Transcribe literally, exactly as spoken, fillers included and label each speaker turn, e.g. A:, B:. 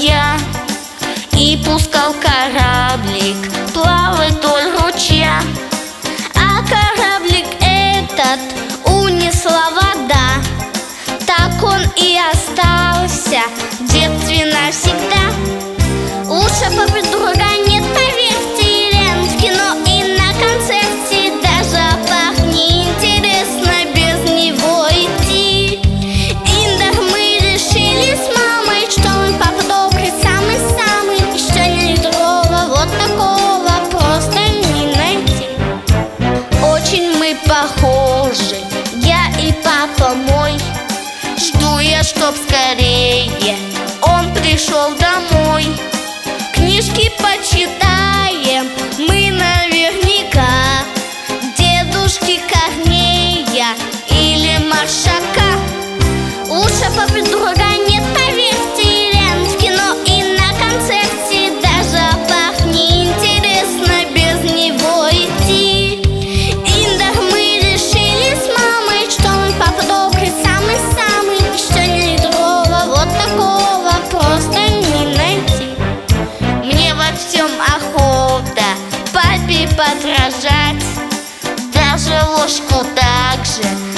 A: я, и пускал кораблик плавать вдоль ручья. А кораблик этот унесла вода, так он и остался в детстве навсегда. Лучше подруга нет, поверьте, Лен, в кино и на концерте даже пах неинтересно без него идти. Индер мы решили с мамой, что он папа добрый, самый-самый, и что нет другого вот такого просто не найти. Очень мы похожи, я и папа мой. Жду я, чтоб скорее он пришел домой. Книжки почитаем мы наверняка, дедушки Корнея или Маршака. Лучше подруга нет, поверьте, Лен, в кино и на концерте даже пах неинтересно без него идти. Индер мы решили с мамой, что он папа добрый, самый-самый, и что нет другого вот такого просто не найти. Мне во всем охота папе подражать, даже ложку так же